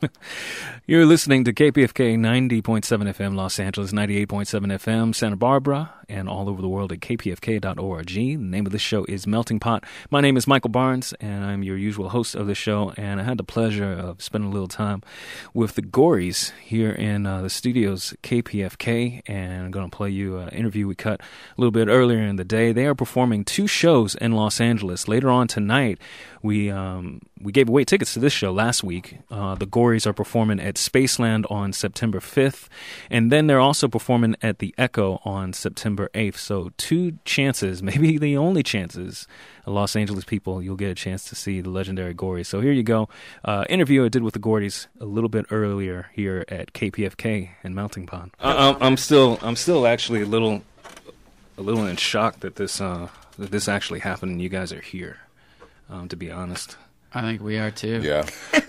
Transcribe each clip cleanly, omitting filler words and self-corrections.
You're listening to KPFK 90.7 FM Los Angeles, 98.7 FM Santa Barbara, and all over the world at kpfk.org. The name of this show is Melting Pot. My name is Michael Barnes, and I'm your usual host of the show, and I had the pleasure of spending a little time with the Gories here in the studios at KPFK, and I'm going to play you an interview we cut a little bit earlier in the day. They are performing 2 shows in Los Angeles. Later on tonight, we gave away tickets to this show last week. The Gories are performing at Spaceland on September 5th, and then they're also performing at the Echo on September 8th. So 2 chances, maybe the only chances, Los Angeles people, you'll get a chance to see the legendary Gories. So here you go. Interview I did with the Gories a little bit earlier here at KPFK in Melting Pot. I'm still actually a little in shock that this actually happened and you guys are here. To be honest, I think we are too. Yeah.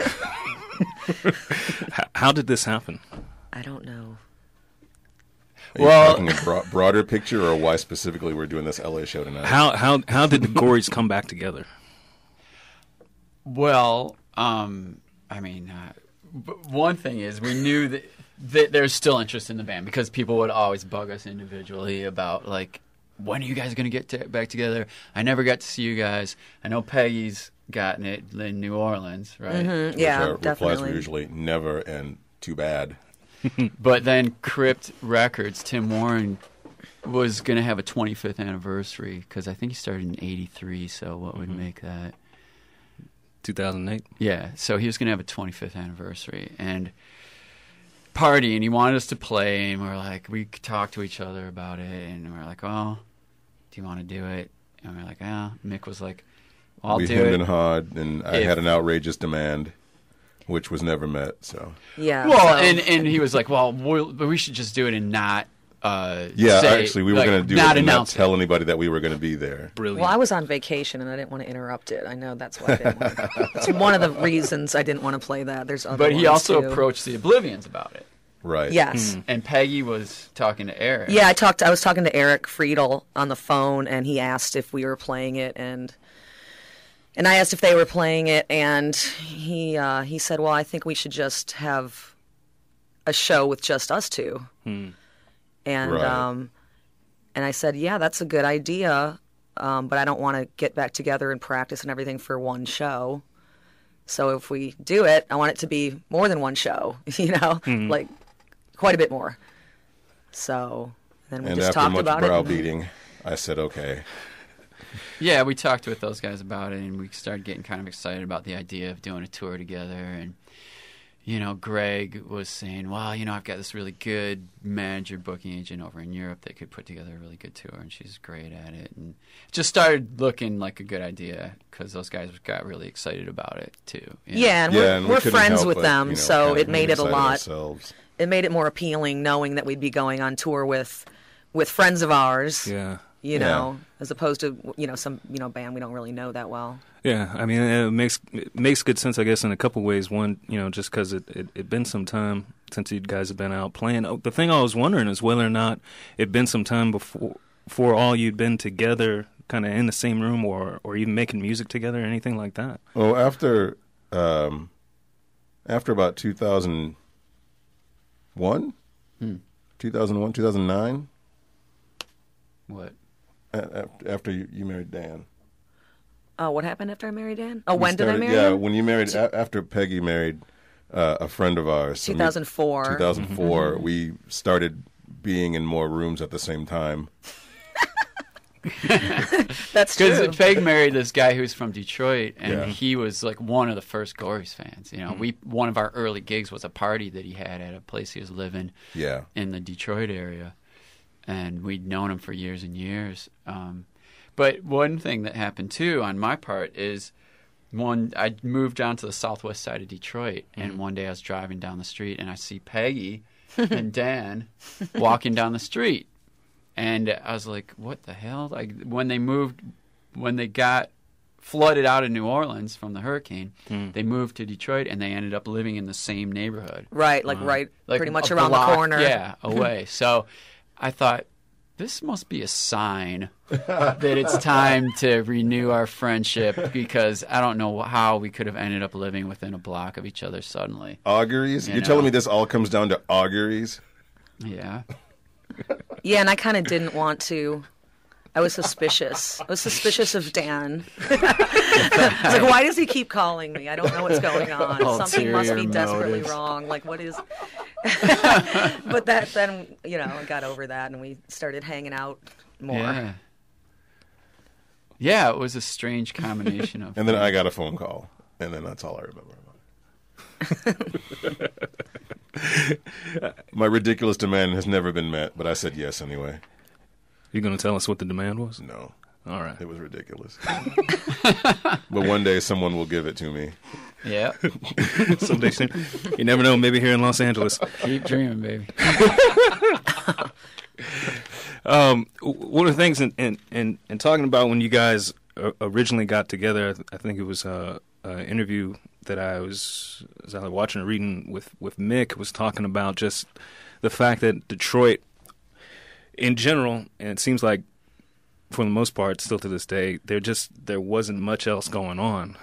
How did this happen? I don't know. Are you talking a broader picture, or why specifically we're doing this LA show tonight? How did the Gories come back together? Well, one thing is we knew that there's still interest in the band because people would always bug us individually about like, when are you guys going to get back together? I never got to see you guys. I know Peggy's gotten it in New Orleans, right? Mm-hmm. Yeah, Our definitely. replies were usually never and too bad. But then Crypt Records, Tim Warren, was going to have a 25th anniversary because I think he started in 83, so what would make that? 2008? Yeah, so he was going to have a 25th anniversary and party, and he wanted us to play, and we talked to each other about it, and we're like, oh, do you want to do it? And we're like, yeah. Mick was like, well, I'll We do hemmed it. and hawed, and I had an outrageous demand, which was never met. So Yeah. Well, so- and he was like, well, we should just do it and not actually, we were going to do it and not announce tell anybody that we were going to be there. Brilliant. Well, I was on vacation and I didn't want to interrupt it. I know that's why I didn't want to. It's one of the reasons I didn't want to play that. There's other But he ones, also too. approached the Oblivions about it. Right. Yes. And Peggy was talking to Eric. Yeah, I was talking to Eric Friedel on the phone, and he asked if we were playing it, and I asked if they were playing it, and he said, well, I think we should just have a show with just us two. And Right. and I said, yeah, that's a good idea, but I don't want to get back together and practice and everything for one show. So if we do it, I want it to be more than one show, like quite a bit more. So then we And just after talked much about it. browbeating, I said, okay. Yeah, we talked with those guys about it, and we started getting kind of excited about the idea of doing a tour together. And, Greg was saying, well, I've got this really good manager booking agent over in Europe that could put together a really good tour, and she's great at it. And it just started looking like a good idea because those guys got really excited about it, too. Yeah, and And we we're couldn't friends help with but, them, so kind it of made it a excited lot. ourselves. It made it more appealing knowing that we'd be going on tour with friends of ours. Yeah. As opposed to some band we don't really know that well. Yeah, I mean, it makes good sense, I guess, in a couple ways. One, just because it been some time since you guys have been out playing. The thing I was wondering is whether or not it'd been some time before all you'd been together, kind of in the same room, or even making music together, or anything like that. Well, after about 2001, 2009, What? after you married Dan. What happened after I married Dan? Oh, when did I started- marry Yeah, him? when you married, after Peggy married a friend of ours. 2004. 2004, we started being in more rooms at the same time. That's true. Because Peg married this guy who's from Detroit, and Yeah. he was like one of the first Gories fans. One of our early gigs was a party that he had at a place he was living Yeah. in the Detroit area, and we'd known him for years and years. But one thing that happened too on my part is I moved down to the southwest side of Detroit, and one day I was driving down the street and I see Peggy and Dan walking down the street, and I was like, "What the hell?" Like when they got flooded out of New Orleans from the hurricane, they moved to Detroit and they ended up living in the same neighborhood, right, like pretty much a around block, the corner. yeah, away. So I thought, this must be a sign that it's time to renew our friendship, because I don't know how we could have ended up living within a block of each other suddenly. Auguries? You're telling me this all comes down to auguries? Yeah. Yeah, and I kind of didn't want to. I was suspicious. I was suspicious of Dan. I was like, why does he keep calling me? I don't know what's going on. Something must be desperately motives. wrong. Like, what is... But then, I got over that, and we started hanging out more. Yeah. Yeah, it was a strange combination of... And then I got a phone call, and then that's all I remember. My ridiculous demand has never been met, but I said yes anyway. You going to tell us what the demand was? No. All right. It was ridiculous. But one day someone will give it to me. Yeah. Someday soon. You never know, maybe here in Los Angeles. Keep dreaming, baby. One of the things in talking about when you guys originally got together, I think it was an interview that I was watching or reading with Mick, was talking about just the fact that Detroit in general, and it seems like for the most part still to this day, there wasn't much else going on.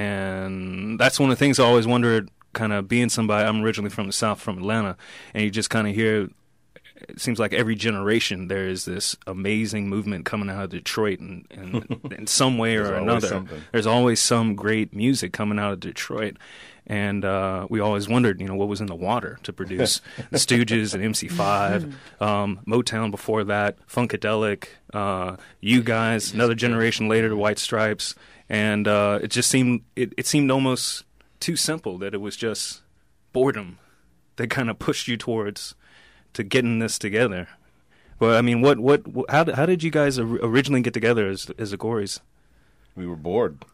And that's one of the things I always wondered, kind of being somebody, I'm originally from the South, from Atlanta, and you just kind of hear, it seems like every generation there is this amazing movement coming out of Detroit, and in some way or another. There's always some great music coming out of Detroit. And we always wondered, what was in the water to produce the Stooges and MC5, Motown before that, Funkadelic, you guys, another generation later, the White Stripes. And it just seemed, it seemed almost too simple, that it was just boredom that kind of pushed you towards to getting this together. Well, I mean, how did you guys originally get together as the Gories? We were bored.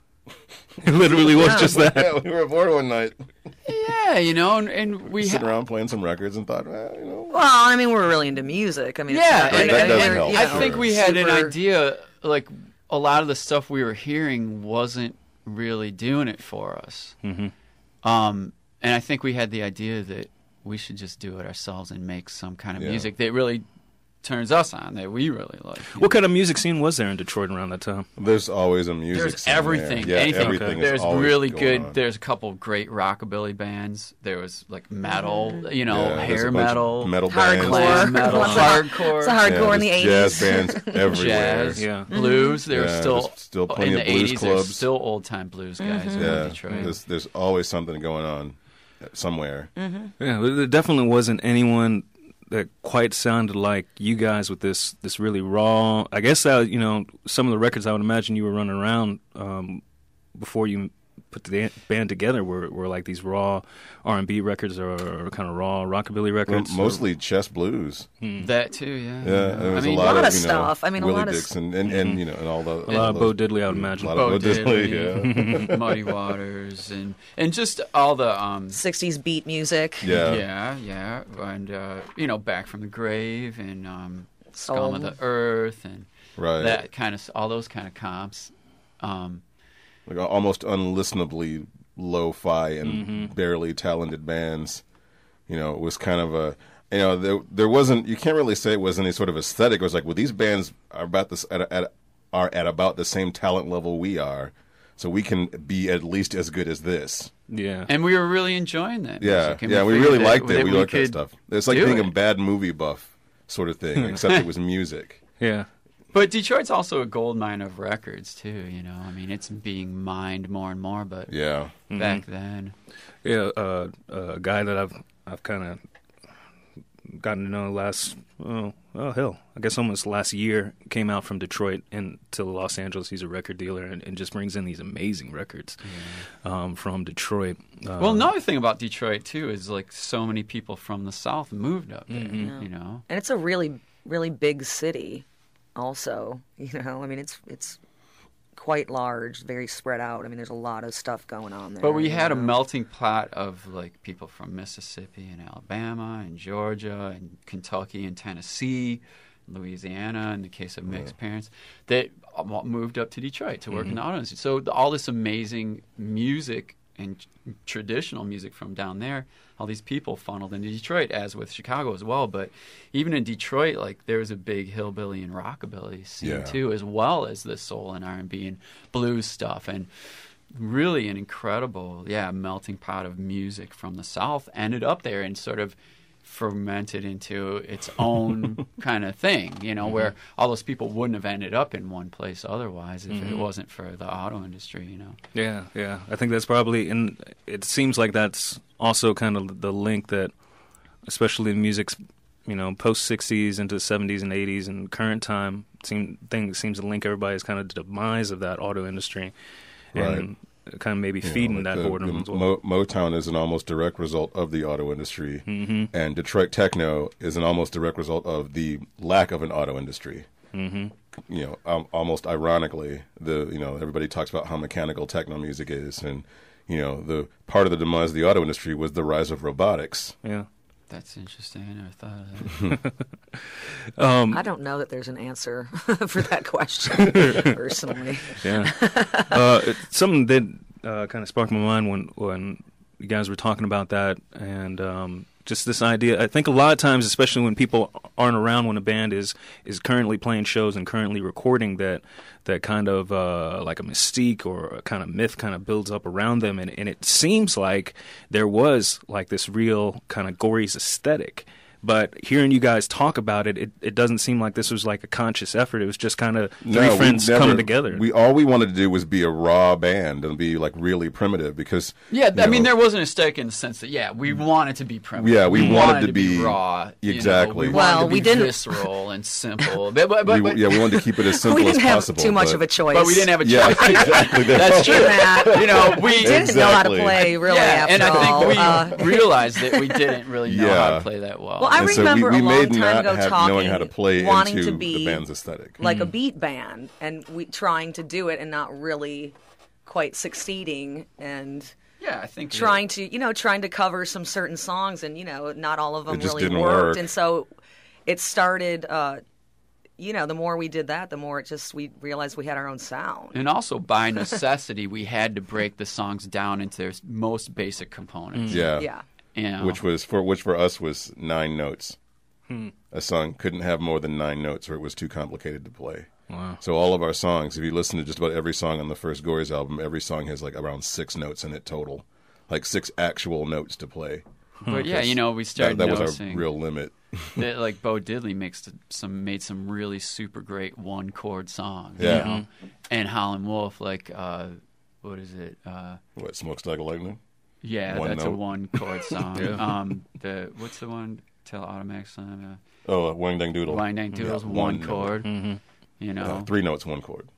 It literally was just that. Yeah, we were bored one night. Yeah, and we sitting around playing some records and thought, well, Well, I mean, we're really into music. I mean, yeah, it's that doesn't help. I think we had an super- idea, like a lot of the stuff we were hearing wasn't really doing it for us. Mm-hmm. And I think we had the idea that we should just do it ourselves and make some kind of music that really turns us on, that we really like. What kind of music scene was there in Detroit around that time? there's always a music There's scene everything. there. Yeah, Anything. everything is There's always really going good. on. There's a couple of great rockabilly bands. There was like metal, Yeah, there's hair a bunch metal, of metal Hardcore. bands. glam metal, Lots of hardcore. It's a hardcore in the there's 80s. Jazz bands everywhere. Jazz, Yeah. blues. There Yeah, were there's still plenty in of the blues 80s. clubs. There's still old time blues guys in Yeah, Detroit. there's always something going on somewhere. Yeah, there definitely wasn't anyone that quite sounded like you guys with this really raw. I guess some of the records I would imagine you were running around before you put the band together were like these raw R&B records or kind of raw rockabilly records. Mostly chess blues. That too, yeah. Yeah, there was I mean, a lot of of stuff. I mean, a Willie lot of Dixon and all the a lot of Bo Diddley, I would imagine. A lot of Bo Diddley, yeah. Muddy Waters, and just all the 60s beat music. Yeah. yeah, and Back from the Grave and Soul. Scum of the Earth and Right. that kind of all those kind of comps. Like almost unlistenably lo-fi and barely talented bands. It was kind of a, there wasn't, you can't really say it was any sort of aesthetic. It was like, well, these bands are about this are at about the same talent level we are, so we can be at least as good as this. Yeah. And we were really enjoying that. Yeah, music, and yeah, we figured really liked it. We liked that could stuff. It's like do being a it. bad movie buff sort of thing, except it was music. Yeah. But Detroit's also a gold mine of records too. I mean, it's being mined more and more. But Yeah. back then, Yeah, a guy that I've kind of gotten to know I guess almost last year, came out from Detroit and to Los Angeles. He's a record dealer and just brings in these amazing records from Detroit. well, another thing about Detroit too is like so many people from the South moved up there. And it's a really, really big city also. I mean, it's quite large, very spread out. I mean, there's a lot of stuff going on there. But we had a melting pot of like people from Mississippi and Alabama and Georgia and Kentucky and Tennessee, Louisiana, in the case of Mick's parents, that moved up to Detroit to work in the auto industry. So all this amazing music and traditional music from down there, all these people funneled into Detroit, as with Chicago as well. But even in Detroit, like, there was a big hillbilly and rockabilly scene too, as well as the soul and R&B and blues stuff, and really an incredible, melting pot of music from the South ended up there and sort of fermented into its own kind of thing, where all those people wouldn't have ended up in one place otherwise if it wasn't for the auto industry, Yeah. I think that's probably, and it seems like that's also kind of the link that, especially in music's, post 60s into 70s and 80s and current time, seems to link everybody's kind of demise of that auto industry. Right. And kind of maybe feeding that boredom as well. Motown is an almost direct result of the auto industry, and Detroit techno is an almost direct result of the lack of an auto industry. Almost ironically, everybody talks about how mechanical techno music is, and the part of the demise of the auto industry was the rise of robotics. Yeah. That's interesting. I never thought of that. I don't know that there's an answer for that question, personally. Yeah. Something that kind of sparked my mind when you guys were talking about that, and just this idea. I think a lot of times, especially when people aren't around when a band is currently playing shows and currently recording, that kind of like a mystique or a kind of myth kind of builds up around them, and it seems like there was like this real kind of gory aesthetic. But hearing you guys talk about it, it doesn't seem like this was like a conscious effort. It was just kind of three friends coming together. All we wanted to do was be a raw band and be like really primitive because there wasn't a stake in the sense that we wanted to be primitive. Yeah, we wanted to be raw. Exactly. We wanted to be visceral and simple. But we wanted to keep it as simple as possible. We didn't have too much of a choice. But we didn't have a choice. Yeah, exactly. That's true. We didn't know how to play really. And I think we realized that we didn't really know how to play that well. I remember we a long made time not ago have talking, knowing how to play wanting into to be the band's aesthetic, like a beat band, and we trying to do it and not really quite succeeding, and I think trying to cover some certain songs, and not all of them just really didn't worked, work. and so it started. The more we did that, the more we realized we had our own sound. And also, by necessity, we had to break the songs down into their most basic components. Yeah. Which for us was 9 notes. A song couldn't have more than 9 notes, or it was too complicated to play. Wow. So all of our songs, if you listen to just about every song on the first Gories album, every song has like around 6 notes in it total, like 6 actual notes to play. But we started that was noticing our real limit. that like Bo Diddley made some really super great 1-chord songs. Yeah. And Howlin' Wolf, like what is it? What, Smokestack of Lightning? Yeah, One that's note. a 1-chord song. Yeah. What's the one? Tell Automatic Son. Wang Dang Doodle. Wang Dang Doodle's Yeah, 1 note. chord. 3 notes, 1 chord.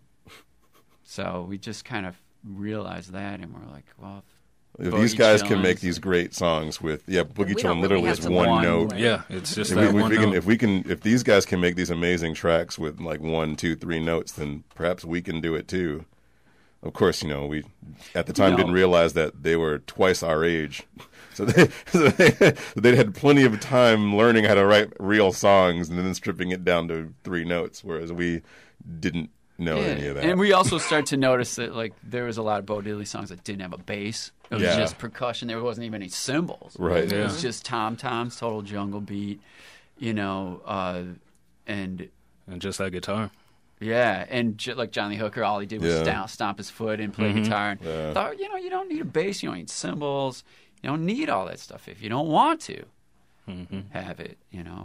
So we just kind of realized that, and we're like, well, If Boogie these guys can Chillin'. make these great songs with Boogie We Chillin' don't literally really is have to 1 one note. way. Yeah, it's just If, that we, one if, we note. can, if these guys can make these amazing tracks with like 1, 2, 3 notes, then perhaps we can do it too. Of course, we at the time didn't realize that they were twice our age, so they'd had plenty of time learning how to write real songs and then stripping it down to 3 notes, whereas we didn't know any of that. And we also started to notice that like there was a lot of Bo Diddley songs that didn't have a bass. It was just percussion. There wasn't even any cymbals. Right. It Yeah. was just tom-toms, total jungle beat, and just that guitar. yeah, and like Johnny Hooker, all he did was stomp his foot and play guitar. And thought, you don't need a bass, you don't need cymbals, you don't need all that stuff if you don't want to have it,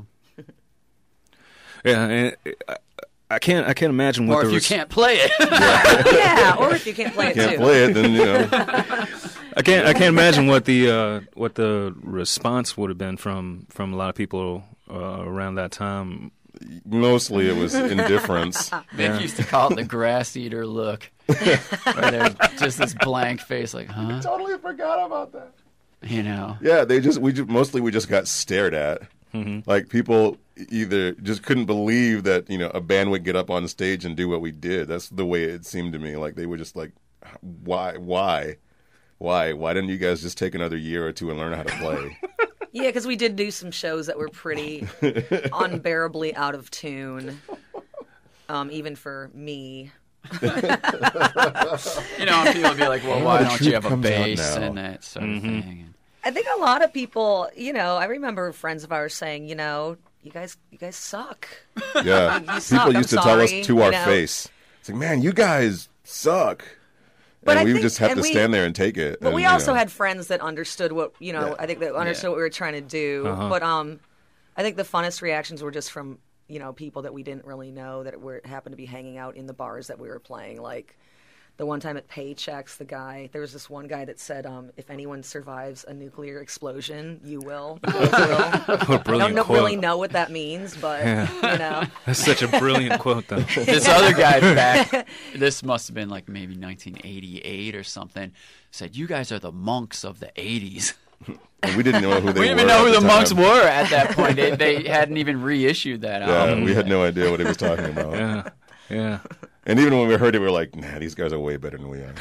Yeah, and I can't imagine what Or if you can't play it. Yeah, or if you can't play it Can't too. play it, then I can't imagine what the response would have been from a lot of people around that time. mostly it was indifference. Mick used to call it the grass eater look. Where there's just this blank face like, huh? Totally forgot about that. Yeah, we just got stared at. Like people either just couldn't believe that a band would get up on stage and do what we did. That's the way it seemed to me. Like they were just like, why didn't you guys just take another year or two and learn how to play? Yeah, because we did do some shows that were pretty unbearably out of tune, even for me. You know, and people would be like, well, why the don't truth you have a comes out bass now. and that sort of thing? I think a lot of people, I remember friends of ours saying, you guys suck. Yeah, You suck, people I'm used to tell us sorry, to our you know. face. It's like, man, you guys suck. But And I we would think- just have and to we- stand there and take it. But and, we you also know. had friends that understood what, I think that understood what we were trying to do. But I think the funnest reactions were just from, people that we didn't really know that happened to be hanging out in the bars that we were playing. Like the one time at Paychecks, there was this one guy that said, if anyone survives a nuclear explosion, you will. You will. What a I brilliant don't quote. really know what that means, but, That's such a brilliant quote, though. This other guy back, this must have been like maybe 1988 or something, said, you guys are the monks of the 80s. And we didn't know who they were. We didn't even know at who the monks time. were at that point. They hadn't even reissued that Yeah, album. we had no idea what he was talking about. Yeah, yeah. And even when we heard it, we were like, nah, these guys are way better than we are.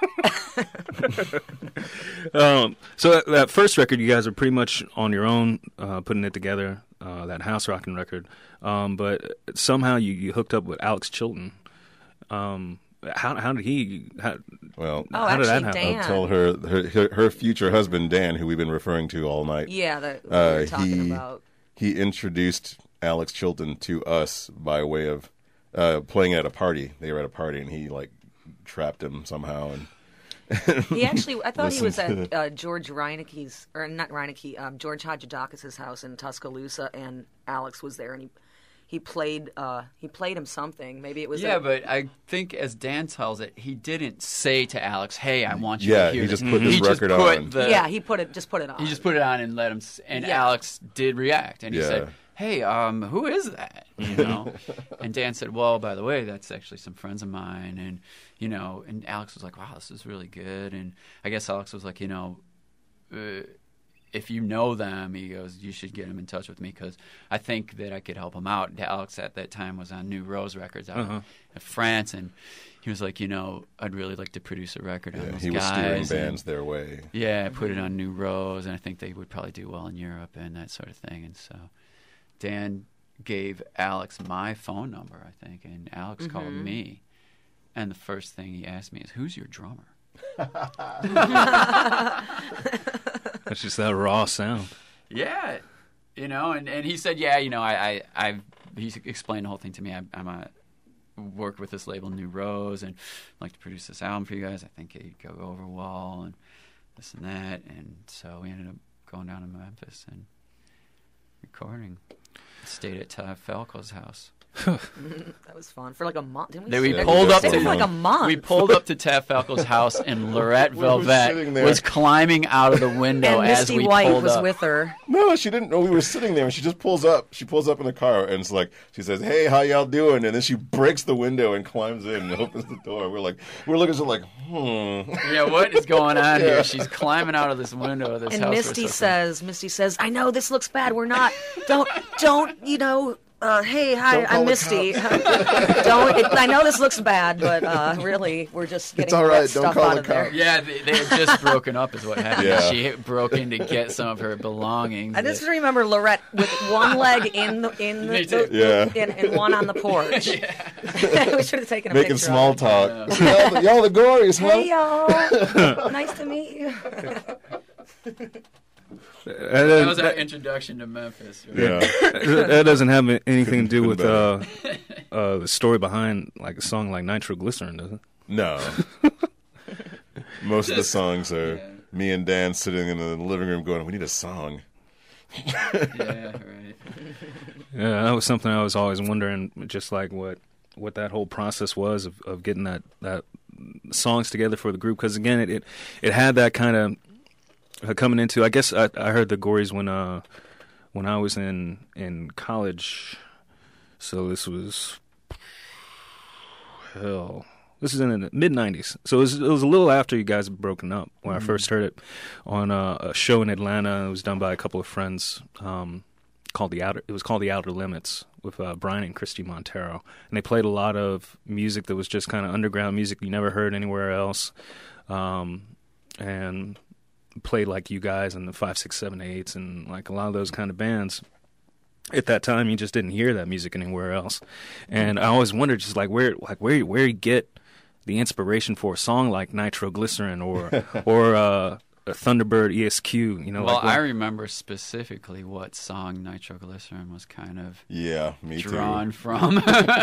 So that first record, you guys are pretty much on your own, putting it together. That house rocking record, but somehow you hooked up with Alex Chilton. How did he? Well, how did that actually, happen? Dan. I'll tell her future husband, Dan, who we've been referring to all night. yeah, that we were talking he about. he introduced Alex Chilton to us by way of playing at a party. They were at a party, and he like trapped him somehow. And He actually, I thought he was Listen at George Reineke's, or not Reineke, George Hadjidakis' house in Tuscaloosa, and Alex was there, and he played him something. Maybe it was Yeah, but I think as Dan tells it, he didn't say to Alex, "Hey, I want you Yeah, to hear he this." just put his He just record put on. the- yeah, he just put it on. He just put it on and let him. And Yeah. Alex did react, and he Yeah. said, "Hey, who is that?" You know, and Dan said, "Well, by the way, that's actually some friends of mine." And and Alex was like, "Wow, this is really good." And I guess Alex was like, if you know them, he goes, you should get him in touch with me because I think that I could help him out. Alex at that time was on New Rose Records out in France, and he was like, I'd really like to produce a record on those he was guys. steering and- bands their way. yeah, put it on New Rose, and I think they would probably do well in Europe and that sort of thing. And so Dan gave Alex my phone number, I think, and Alex called me. And the first thing he asked me is, "Who's your drummer?" That's just that raw sound. Yeah, and he said, he explained the whole thing to me. I'm work with this label New Rose and I'd like to produce this album for you guys. I think it'd go over well and this and that. And so we ended up going down to Memphis and recording. Stayed at Ty Falco's house. That was fun for like a month. Didn't we? Then we stay- pulled up stayed to for like a month. We pulled up to Taft Falco's house, and Lorette We were sitting Velvet there. was climbing out of the window and as Misty we White pulled was up. with her. No, she didn't know we were sitting there, and she just pulls up. She pulls up in the car, and it's like she says, "Hey, how y'all doing?" And then she breaks the window and climbs in and opens the door. We're looking at her like, Yeah, what is going on here? She's climbing out of this window of this And house. Misty says, "I know this looks bad. We're not. Don't. Hey, hi, Don't call I'm the Misty. I know this looks bad, but really, we're just getting all that right, don't stuff call out the of there." cops. Yeah, they had just broken up, is what happened. Yeah. She broke in to get some of her belongings. I just remember Lorette with one leg in the Me too. Yeah. and one on the porch. We should have taken a making picture. small of it. talk. Y'all the Gories, huh? Hey y'all, nice to meet you. That was our introduction to Memphis. Right? Yeah. That doesn't have anything to do with Couldn't the story behind like a song like Nitroglycerin, does it? No. Most of the songs are me and Dan sitting in the living room going, "We need a song." Yeah, right. Yeah, that was something I was always wondering, just like what that whole process was of getting that songs together for the group. Because again, it had that kind of coming into. I guess I heard the Gories when I was in college. So this was This is in the mid-'90s. So it was a little after you guys had broken up when I first heard it on a show in Atlanta. It was done by a couple of friends called The Outer Limits with Brian and Christy Montero. And they played a lot of music that was just kind of underground music you never heard anywhere else. And played like you guys and the 5, 6, 7, 8s and like a lot of those kind of bands. at that time, you just didn't hear that music anywhere else. And I always wondered, just like where you get the inspiration for a song like Nitroglycerin or a Thunderbird ESQ. You know, well, I remember specifically what song Nitroglycerin was kind of me drawn too. from.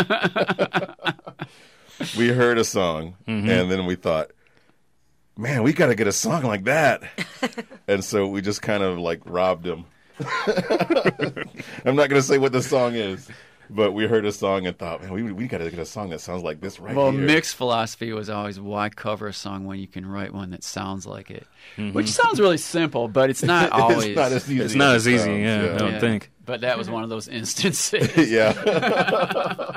We heard a song, and then we thought, man, we got to get a song like that. And so we just kind of like robbed him. I'm not going to say what the song is, but we heard a song and thought, man, we got to get a song that sounds like this right well, here. Mick's philosophy was always, why cover a song when you can write one that sounds like it? Which sounds really simple, but it's not always. It's not as easy. It's not as easy, sounds, I don't think. But that was one of those instances. Yeah.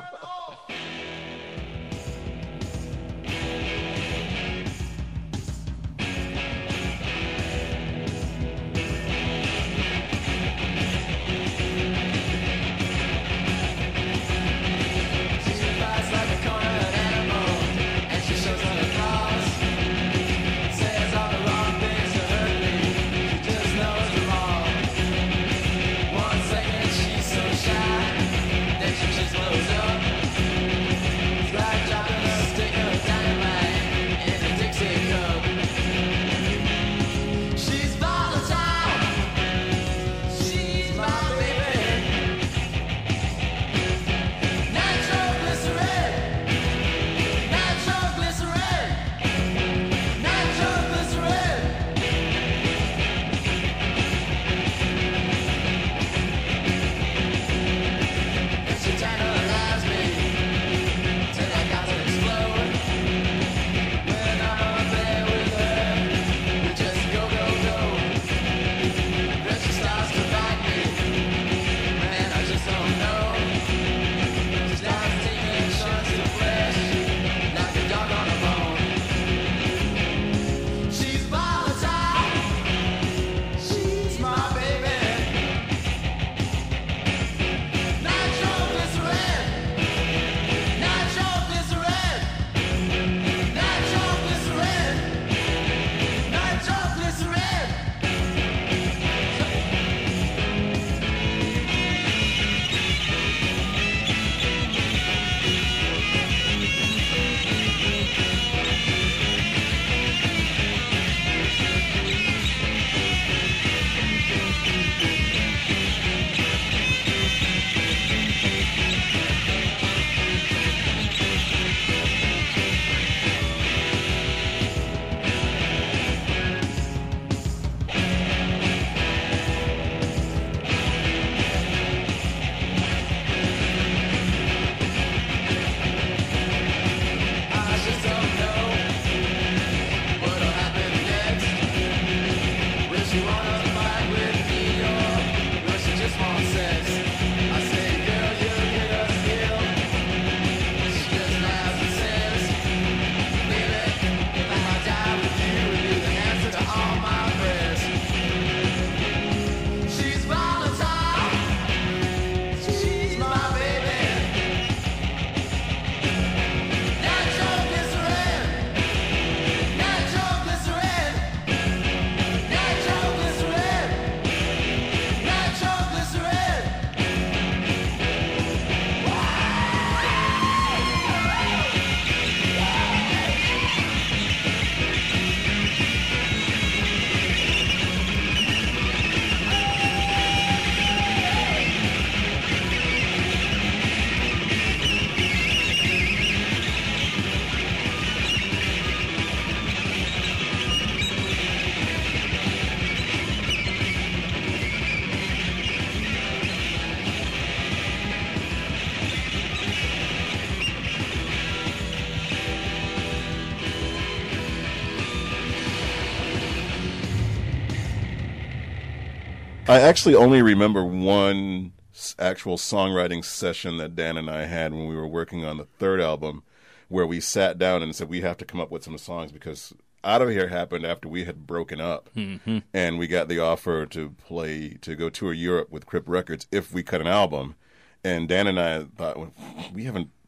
I actually only remember one actual songwriting session that Dan and I had when we were working on the third album, where we sat down and said we have to come up with some songs, because Out of Here happened after we had broken up, and we got the offer to go tour Europe with Crip Records if we cut an album. And Dan and I thought, well, we haven't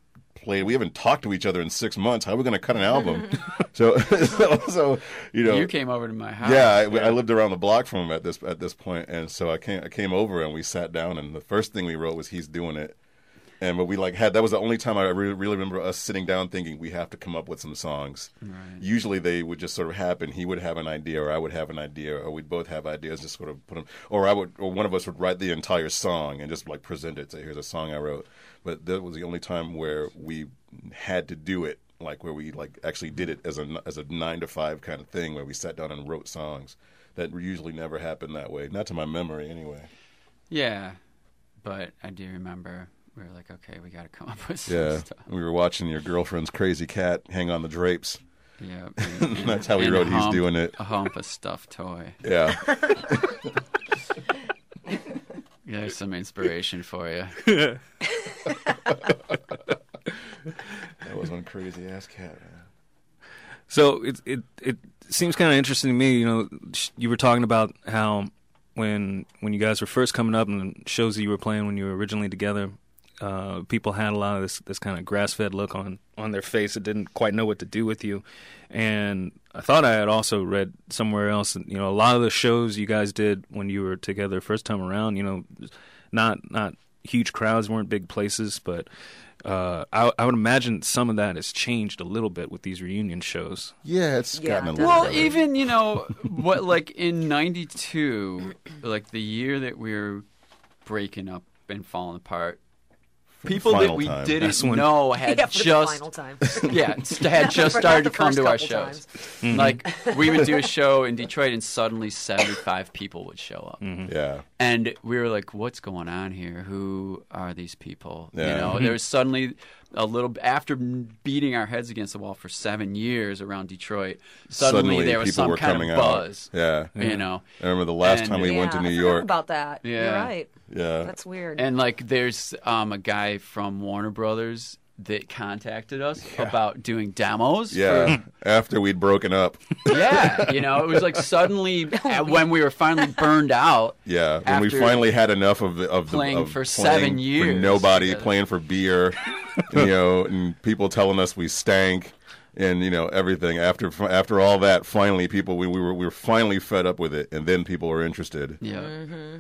played. We haven't talked to each other in 6 months. How are we going to cut an album? so you know, You came over to my house. yeah, I lived around the block from him at this point, and so I came over and we sat down, and the first thing we wrote was "He's Doing It." And but we that was the only time I really remember us sitting down thinking we have to come up with some songs. Right. Usually they would just sort of happen. He would have an idea, or I would have an idea, or we'd both have ideas. Just sort of put them, or one of us would write the entire song and just like present it. Say, here's a song I wrote. But that was the only time where we had to do it, like where we like actually did it as a 9 to 5 kind of thing, where we sat down and wrote songs. That usually never happened that way, not to my memory anyway. Yeah, but I do remember. We were like, okay, we got to come up with some Yeah, stuff. we were watching your girlfriend's crazy cat hang on the drapes. Yeah, That's how we and wrote "He's hump- Doing It." A hump, a stuffed toy. Yeah. There's some inspiration for you. That was one crazy ass cat, man. So it seems kind of interesting to me. You know, you were talking about how when you guys were first coming up and the shows that you were playing when you were originally together, people had a lot of this kind of grass-fed look on their face that didn't quite know what to do with you. And I thought I had also read somewhere else that, you know, a lot of the shows you guys did when you were together first time around, you know, not huge crowds, weren't big places, but I would imagine some of that has changed a little bit with these reunion shows. Yeah, it's Yeah, gotten a little Well, better. even, you know, what, like in 92, like the year that we were breaking up and falling apart, people that final we time. didn't That's when- know had Yeah, for the just final time. had just Not started the to come first to our couple shows. times. Like we would do a show in Detroit, and suddenly 75 people would show up, Yeah. and we were like, "What's going on here? Who are these people?" Yeah. You know, there was suddenly a little after beating our heads against the wall for 7 years around Detroit. Suddenly there was people some were kind coming of buzz. out. Yeah. You know, I remember the last And- time we went to Yeah, New I forgot York. about that. Yeah. You're right. Yeah. That's weird. and like there's a guy from Warner Brothers that contacted us about doing demos. Yeah. After we'd broken up. Yeah, you know, it was like suddenly when we were finally burned out. Yeah. When we After finally had enough of playing of for playing 7 for years nobody together. playing for beer, you know, and people telling us we stank. And you know everything. After all that, finally, people we were finally fed up with it, and then people were interested. Yeah. Mm-hmm.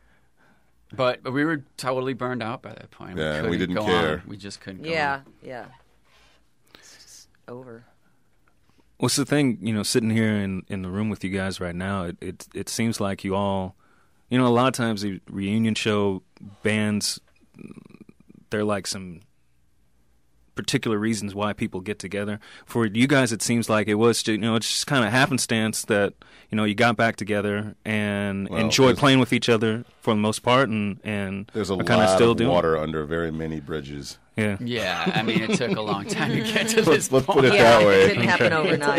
But we were totally burned out by that point. Yeah, we couldn't didn't go care. on. We just couldn't go Yeah, on. yeah. It's just over. What's the thing, you know, sitting here in the room with you guys right now, it seems like you all, you know, a lot of times the reunion show bands, they're like some particular reasons why people get together. For you guys, it seems like it was, you know, it's just kind of happenstance that, you know, you got back together and Well, enjoyed there's- playing with each other for the most part, and There's a are kind of lot still of doing it. water under very many bridges. Yeah. Yeah, I mean, it took a long time to get to this Let's point. put it Yeah, that way. it didn't happen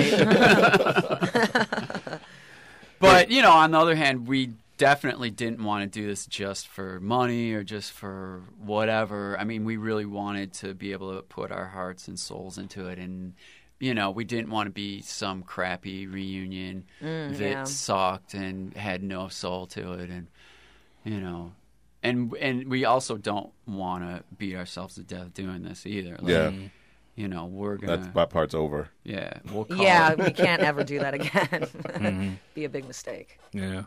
overnight. But, you know, on the other hand, we definitely didn't want to do this just for money or just for whatever. I mean, we really wanted to be able to put our hearts and souls into it. And, you know, we didn't want to be some crappy reunion that yeah. sucked and had no soul to it. And, you know, and we also don't want to beat ourselves to death doing this either. Like, Yeah. You know, we're going to... That part's over. Yeah, we'll call Yeah, it. we can't ever do that again. Be a big mistake. Yeah.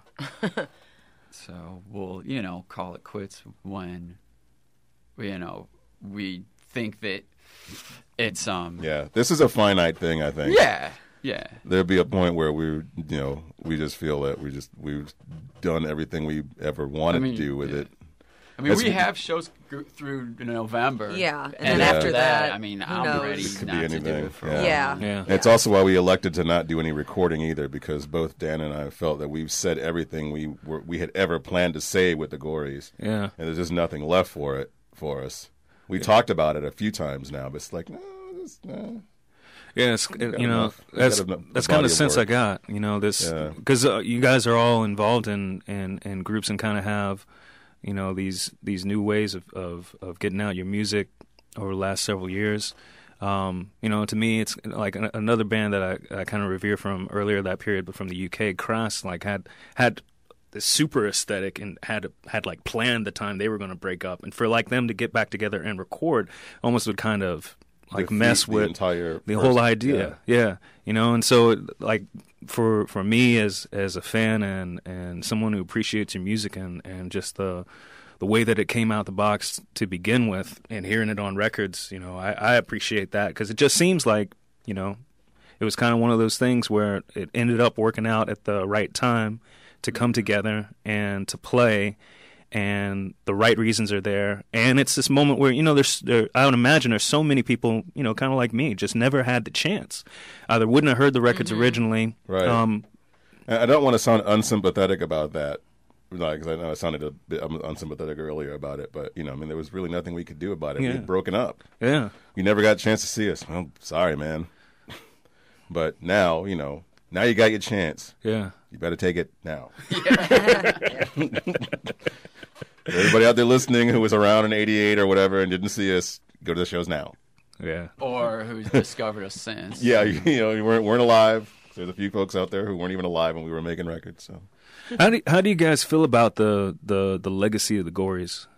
So we'll, you know, call it quits when, you know, we think that it's Yeah, this is a finite thing. I think. yeah. There'll be a point where we just feel that we've done everything we ever wanted I mean, to do with yeah. it. I mean, That's- we have shows through November. Yeah, and and then after after that, I mean, who I'm knows? ready It could be not to do anything, it for yeah. a Yeah. while. Yeah. And it's also why we elected to not do any recording either, because both Dan and I felt that we've said everything we had ever planned to say with the Gories, Yeah. and there's just nothing left for us. We taled about it a few times now, but it's like no. Yeah, it's, got you know, enough. We've that's got a kind body of of sense I work. got. You know, this Yeah. because you guys are all involved in groups and kind of have, you know, these new ways of getting out your music over the last several years. You know, to me, it's like another band that I kind of revere from earlier that period, but from the UK, Crass, like had this super aesthetic and had like planned the time they were going to break up, and for like them to get back together and record almost would kind of like defeat mess the with entire the person. whole idea. Yeah. You know, and so like for me as a fan and someone who appreciates your music and just the way that it came out the box to begin with, and hearing it on records, you know, I appreciate that, because it just seems like, you know, it was kind of one of those things where it ended up working out at the right time to come together and to play, and the right reasons are there. And it's this moment where, you know, I would imagine there's so many people, you know, kind of like me, just never had the chance. Either wouldn't have heard the records originally. Right. I don't want to sound unsympathetic about that, like, 'cause I know I sounded a bit unsympathetic earlier about it, but, you know, I mean, there was really nothing we could do about it. Yeah. We had broken up. Yeah. You never got a chance to see us. Well, sorry, man. But now, you know, now you got your chance. Yeah. You better take it now. Everybody out there listening who was around in '88 or whatever and didn't see us, go to the shows now. Yeah. Or who's discovered us since. Yeah, you know, you weren't alive. There's a few folks out there who weren't even alive when we were making records. So, How do you guys feel about the legacy of the Gories?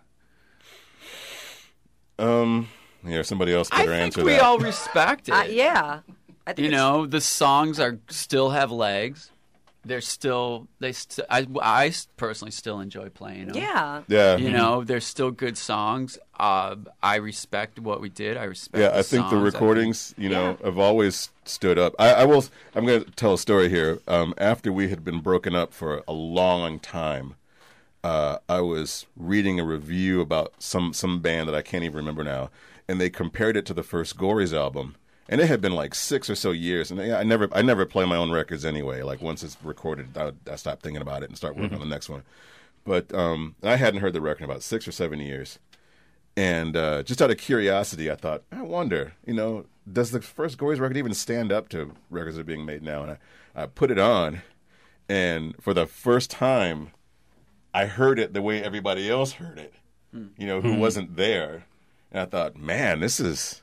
Yeah, somebody else better I think answer we that. all respect it. Yeah. I think You know, the songs still have legs. They're still I personally still enjoy playing them. Yeah. Yeah, You know, they're still good songs. I respect what we did. I respect. yeah. The I think the songs. recordings, you know, have always stood up. I'm going to tell a story here. After we had been broken up for a long time, I was reading a review about some band that I can't even remember now, and they compared it to the first Gories album. And it had been like 6 or so years, and I never play my own records anyway. Like once it's recorded, I stop thinking about it and start working on the next one. But I hadn't heard the record in about 6 or 7 years, and just out of curiosity, I thought, I wonder, you know, does the first Gories record even stand up to records that are being made now? And I put it on, and for the first time, I heard it the way everybody else heard it, you know, who wasn't there, and I thought, man, this is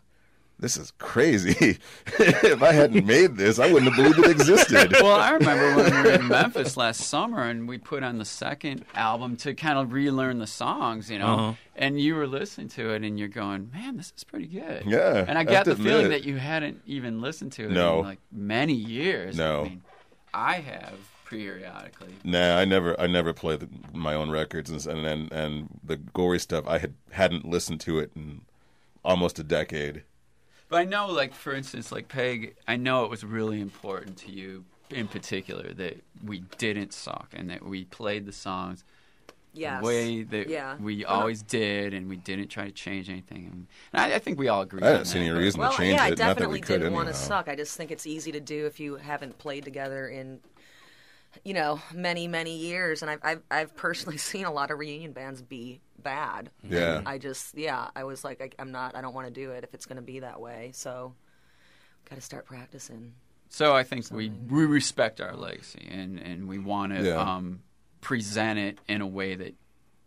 crazy. If I hadn't made this, I wouldn't have believed it existed. Well, I remember when we were in Memphis last summer, and we put on the second album to kind of relearn the songs, you know. And you were listening to it, and you're going, "Man, this is pretty good." Yeah, And I I got have the to feeling admit. that you hadn't even listened to it No. in like many years. No. I mean, I have periodically. Nah, I never played my own records, and the Gory stuff, I hadn't listened to it in almost a decade. But I know, like, for instance, like Peg, I know it was really important to you in particular that we didn't suck and that we played the songs Yes. the way that Yeah. we always did, and we didn't try to change anything. And I think we all agree I on didn't see that, any but- reason Well, to change yeah, I it. Not that definitely we could didn't want to anyhow. suck. I just think it's easy to do if you haven't played together in, you know, many, many years. And I've personally seen a lot of reunion bands be bad. Yeah. And I was like, I don't want to do it if it's going to be that way. So, got to start practicing. So I think we respect our legacy, and we want to Yeah. present it in a way that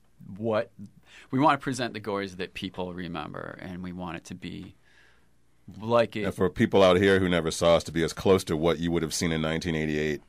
we want to present the Gories that people remember, and we want it to be like it. And for people out here who never saw us, to be as close to what you would have seen in 1988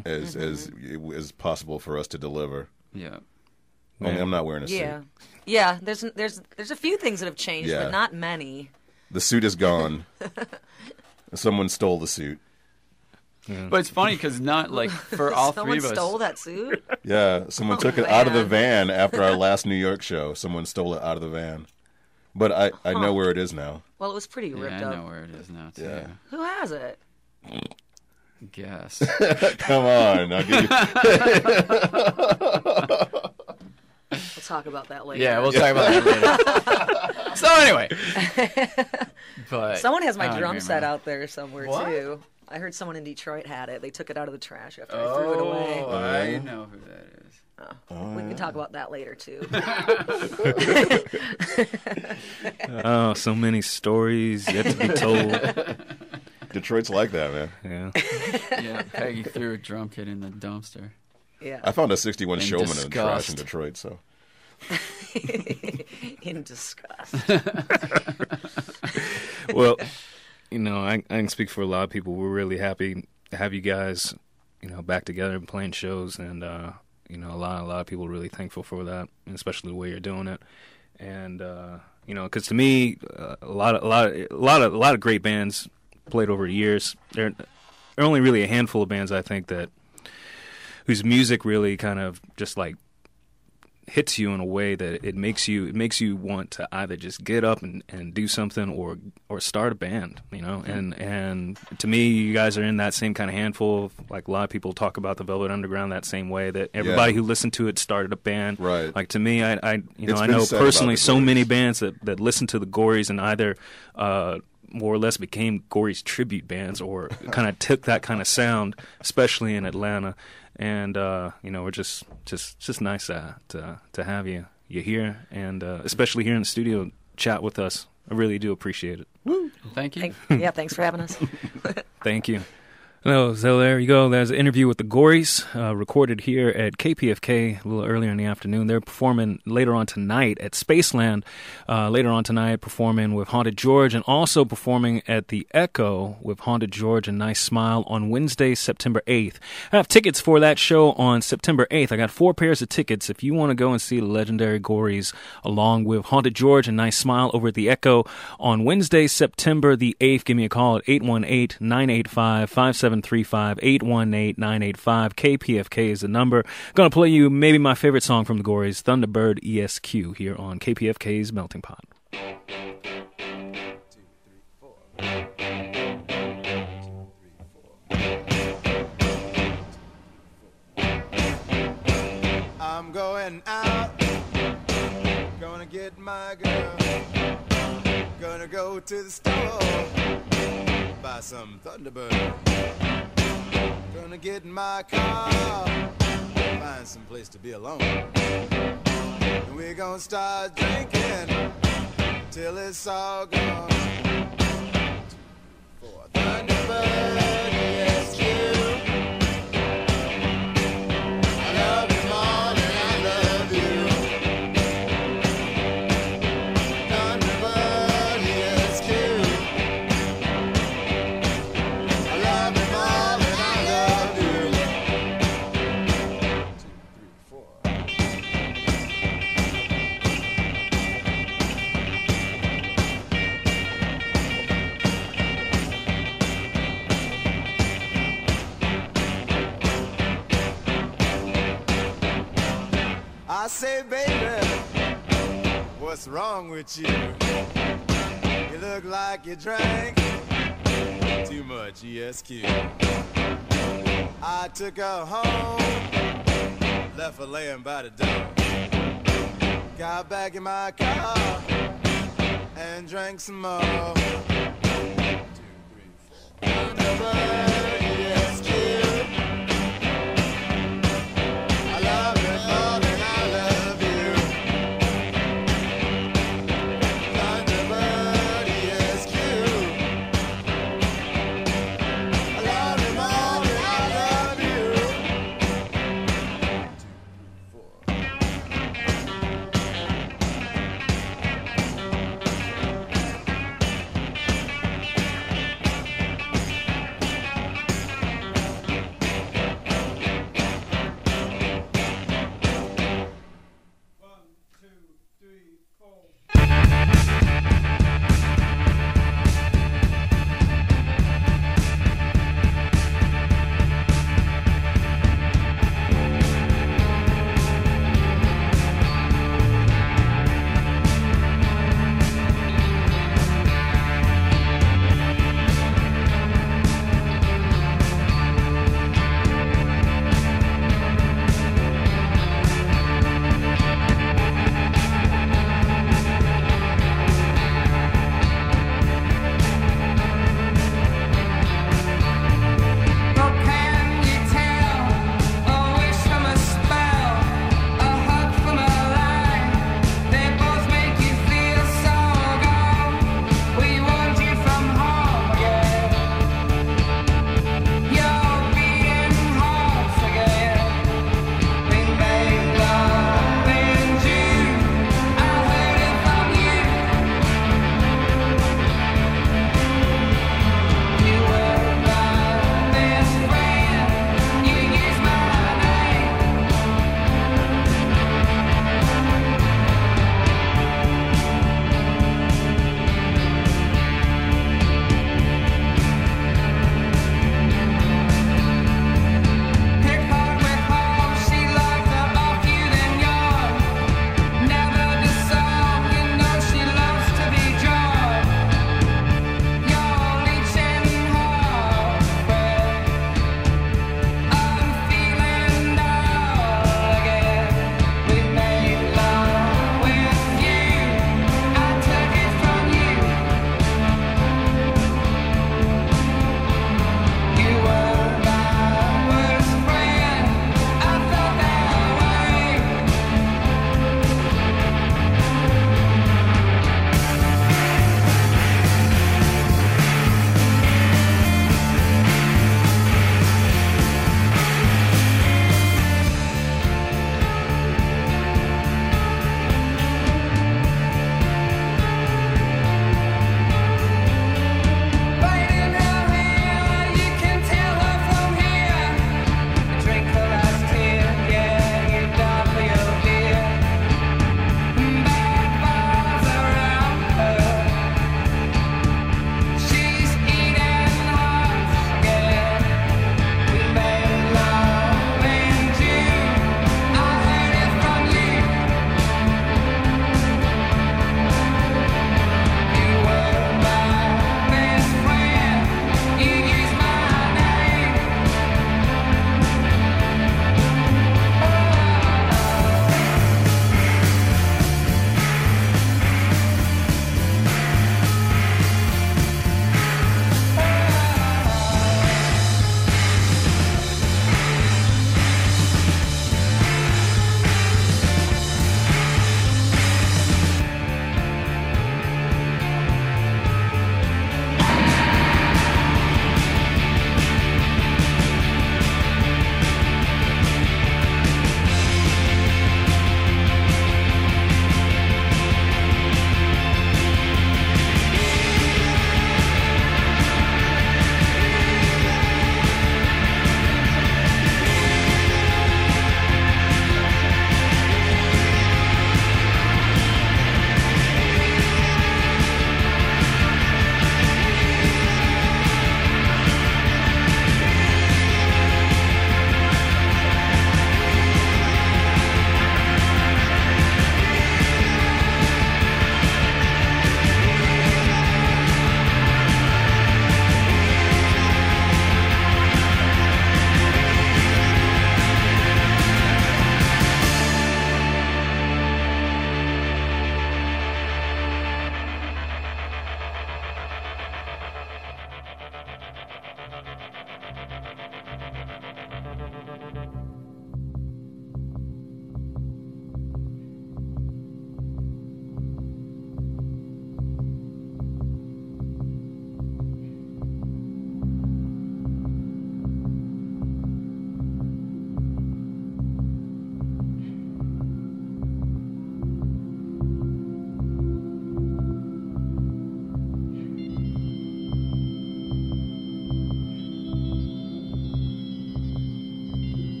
as possible for us to deliver. Yeah. Only I'm not wearing a suit. Yeah. Yeah, there's a few things that have changed, Yeah. but not many. The suit is gone. Someone stole the suit. But it's funny because not like for all Someone three of us. stole that suit? Yeah, someone took it out of the man. van after our last New York show. Someone stole it out of the van. But I know where it is now. Well, it was pretty ripped Yeah, I know up. where it is now too. Yeah. Who has it? Guess. Come on. I'll give you... We'll talk about that later. Yeah, we'll talk about that later. So anyway, but Someone has my I don't drum set remember. out there somewhere What? too. I heard someone in Detroit had it. They took it out of the trash after I threw it away. Oh, I know who that is. We can talk about that later too. Oh, so many stories yet to be told. Detroit's like that, man. Yeah. Yeah, Peggy threw a drum kit in the dumpster. Yeah. I found a 61 In Showman in the trash in disgust. Detroit, so... In disgust. Well, you know, I can speak for a lot of people. We're really happy to have you guys, you know, back together and playing shows, and you know, a lot of people are really thankful for that, and especially the way you're doing it. And you know, because to me, a lot of great bands played over the years. There are only really a handful of bands I think that whose music really kind of just like hits you in a way that it makes you want to either just get up and do something or start a band, you know. And to me, you guys are in that same kind of handful. Like a lot of people talk about the Velvet Underground that same way, that everybody who listened to it started a band. Right. Like to me, I know personally so many bands that listened to the Gories and either more or less became Gory's tribute bands or kind of took that kind of sound, especially in Atlanta. And you know, we're just nice to have you here, and especially here in the studio, chat with us. I really do appreciate it. Woo. Thank you. Thanks for having us. Thank you. So there you go. There's an interview with the Gories, recorded here at KPFK a little earlier in the afternoon. They're performing later on tonight at Spaceland. Later on tonight, performing with Haunted George, and also performing at the Echo with Haunted George and Nice Smile on Wednesday, September 8th. I have tickets for that show on September 8th. I got 4 pairs of tickets. If you want to go and see the legendary Gories along with Haunted George and Nice Smile over at the Echo on Wednesday, September the 8th, give me a call at 818-985-5735, 818-985. KPFK is the number. Gonna play you maybe my favorite song from the Gories, Thunderbird ESQ, here on KPFK's Melting Pot. I'm going out, gonna get my girl, gonna go to the store, buy some Thunderbird, gonna get in my car, find some place to be alone, and we're gonna start drinking till it's all gone. For Thunderbird, yes, you. I love you more than I love you. Thunderbird, yes, you. I love you more than I love you. 2, 3, 4. I say, baby, what's wrong with you? You look like you drank too much ESQ. I took her home, left her laying by the door. Got back in my car and drank some more. 2, 3, 4. Thunderbird, ESQ. I love you more than I love you. Thunderbird, ESQ. I love you more than I love you. 2, 3, 4.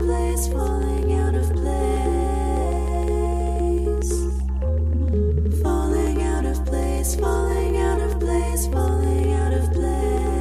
place, falling out of place. Falling out of place, falling out of place, falling out of place.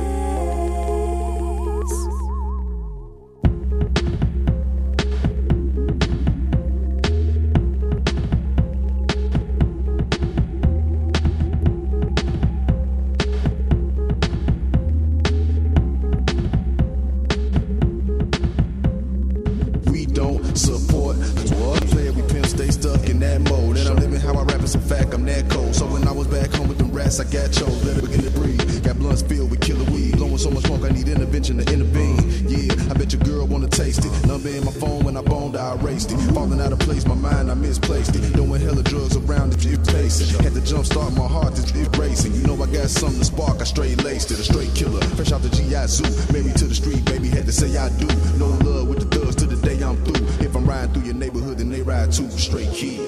We don't support what player we pimp, stay stuck in that mode. And I'm living how I rap, it's a fact, I'm that cold. So when I was back home with them rats, I got chose, let it begin to breathe. Got blunts filled with killer weed, blowing so much smoke, I need intervention to intervene. Yeah, I bet your girl wanna taste it. Number in my phone, when I boned, I erased it. Falling out of place, my mind, I misplaced it. Doing hella drugs around it, it pacing. Had to jump start, my heart is racing. You know I got something to spark, I straight laced it. A straight killer, fresh out the GI Zoo. Married to the street, baby, had to say I do. No love with the thugs to the day I'm through. If I'm riding through your neighborhood, then they ride too. Straight kid.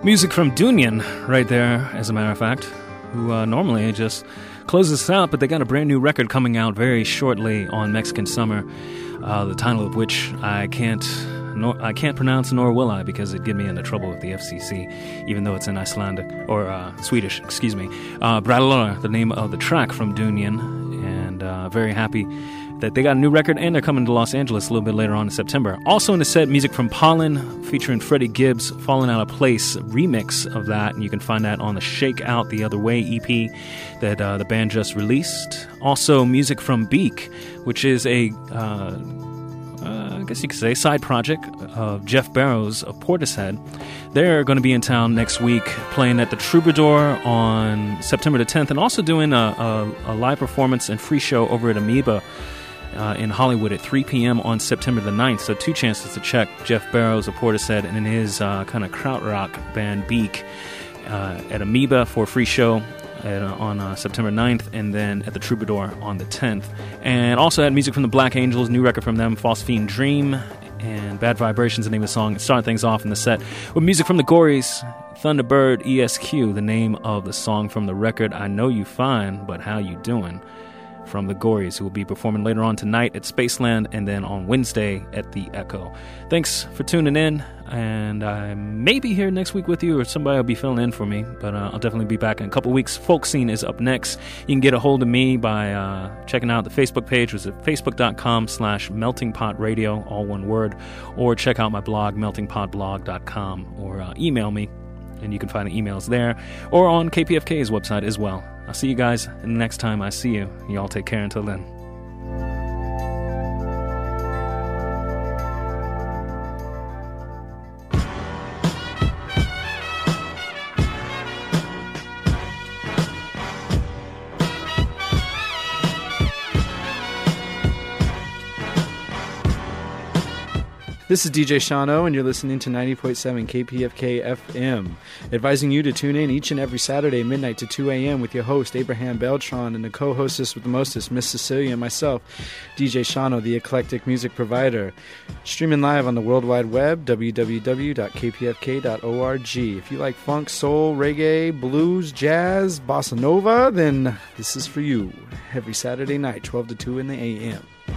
Music from Dunion right there, as a matter of fact, who normally just closes us out, but they got a brand new record coming out very shortly on Mexican Summer, the title of which I can't pronounce, nor will I, because it'd get me into trouble with the FCC, even though it's in Icelandic, or Swedish, excuse me. Bradalora, the name of the track from Dunion, and very happy that they got a new record, and they're coming to Los Angeles a little bit later on in September. Also in the set, music from Pollen, featuring Freddie Gibbs, Falling Out of Place remix of that, and you can find that on the Shake Out the Other Way EP that the band just released. Also music from Beak, which is a, I guess you could say, side project of Jeff Barrows of Portishead. They're going to be in town next week, playing at the Troubadour on September the 10th, and also doing a live performance and free show over at Amoeba in Hollywood at 3 p.m. on September the 9th. So 2 chances to check Jeff Barrows of Portishead and in his kind of krautrock band Beak at Amoeba for a free show on September 9th, and then at the Troubadour on the 10th. And also had music from the Black Angels, new record from them, Phosphine Dream, and Bad Vibrations, the name of the song. It started things off in the set with music from the Gories, Thunderbird ESQ, the name of the song from the record, I Know You Fine, But How You Doing, from the Gories, who will be performing later on tonight at Spaceland and then on Wednesday at the Echo. Thanks for tuning in, and I may be here next week with you, or somebody will be filling in for me, but I'll definitely be back in a couple weeks. Folk Scene is up next. You can get a hold of me by checking out the Facebook page, which is facebook.com/meltingpotradio, all one word, or check out my blog, meltingpotblog.com, or email me, and you can find the emails there, or on KPFK's website as well. I'll see you guys next time I see you. Y'all take care until then. This is DJ Shano, and you're listening to 90.7 KPFK FM, advising you to tune in each and every Saturday, midnight to 2 a.m. with your host, Abraham Beltran, and the co-hostess with the mostest, Miss Cecilia, and myself, DJ Shano, the eclectic music provider. Streaming live on the World Wide Web, www.kpfk.org. If you like funk, soul, reggae, blues, jazz, bossa nova, then this is for you. Every Saturday night, 12 to 2 in the a.m.